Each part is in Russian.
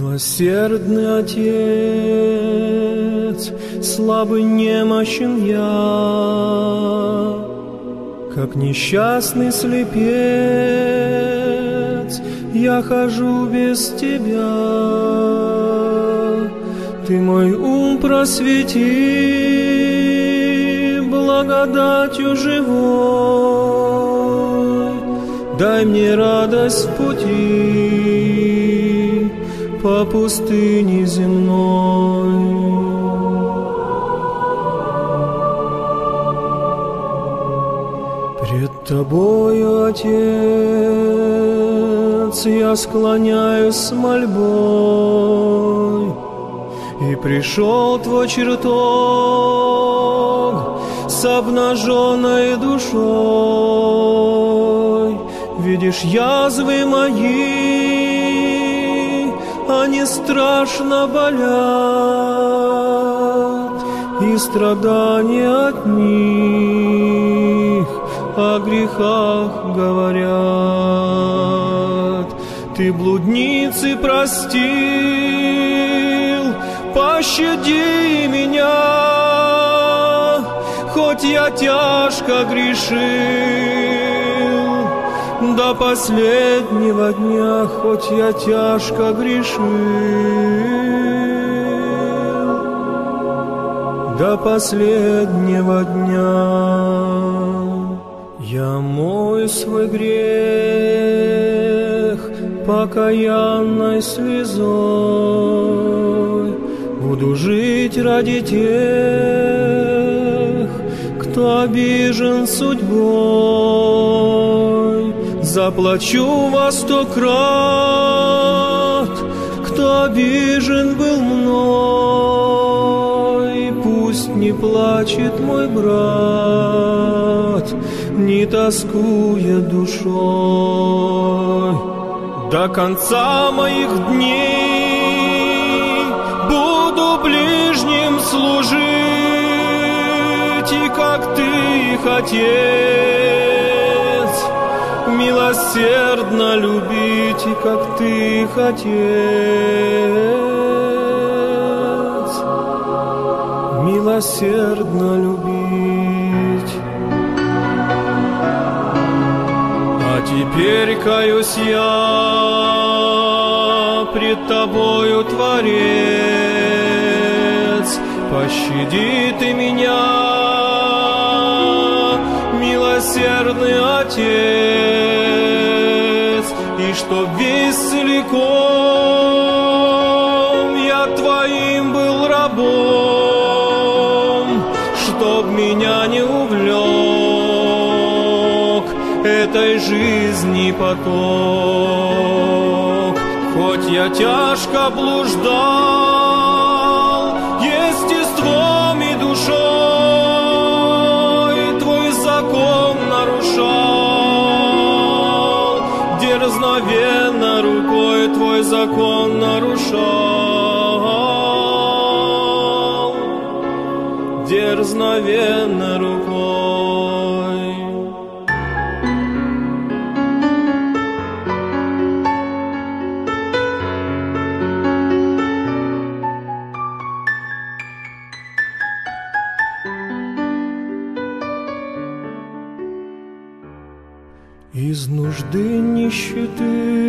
Милосердный Отец, слабый, немощен я, как несчастный слепец, я хожу без Тебя. Ты мой ум просвети благодатью живой, дай мне радость в пути по пустыне земной. Пред Тобою, Отец, я склоняюсь с мольбой, и пришел Твой чертог с обнаженной душой. Видишь язвы мои, они страшно болят, и страдания от них о грехах говорят. Ты блудницы простил, пощади меня, хоть я тяжко грешил, до последнего дня, хоть я тяжко грешил, до последнего дня. Я мою свой грех покаянной слезой, буду жить ради тех, кто обижен судьбой. Заплачу во 100 крат, кто обижен был мной. Пусть не плачет мой брат, не тоскуя душой. До конца моих дней буду ближним служить, и как Ты, Отец, милосердно любить, и как Ты, Отец, милосердно любить. А теперь каюсь я пред Тобою, Творец, пощади Ты меня, милосердный Отец, и чтоб весь целиком я Твоим был рабом, чтоб меня не увлек этой жизни поток. Хоть я тяжко блуждал естеством и душой, Твой закон нарушал, дерзновенно рукой Твой закон нарушал, дерзновенно рукой. Из нужды нищеты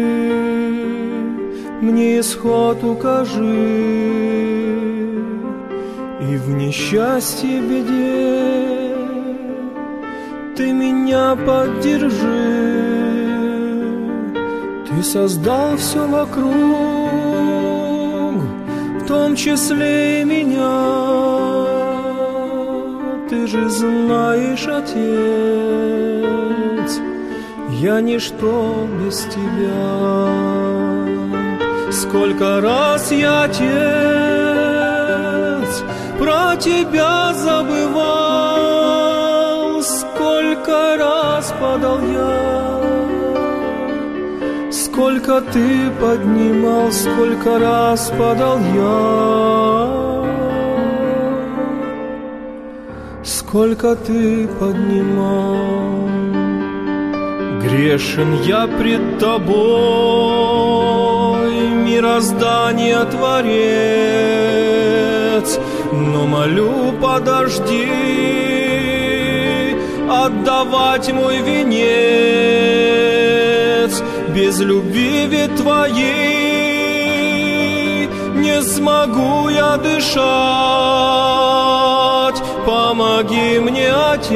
мне исход укажи, и в несчастье, беде Ты меня поддержи. Ты создал все вокруг, в том числе и меня. Ты же знаешь, Отец, я ничто без Тебя. Сколько раз я, Отец, про Тебя забывал, сколько раз падал я, сколько Ты поднимал, сколько раз падал я, сколько Ты поднимал. Грешен я пред Тобой, мира мироздания Творец. Но молю, подожди отдавать мой венец. Без любви ведь Твоей не смогу я дышать. Помоги мне,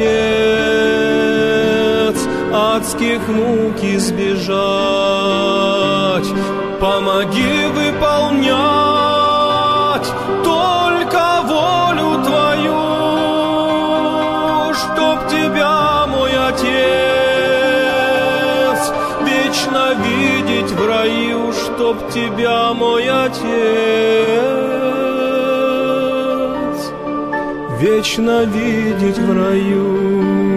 Отец, адских мук избежать. Помоги выполнять только волю Твою, чтоб Тебя, мой Отец, вечно видеть в раю, чтоб Тебя, мой Отец, вечно видеть в раю.